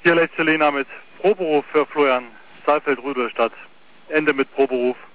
Hier letzte Lena mit Proberuf für Florian Saalfeld-Rudolstadt. Ende mit Proberuf.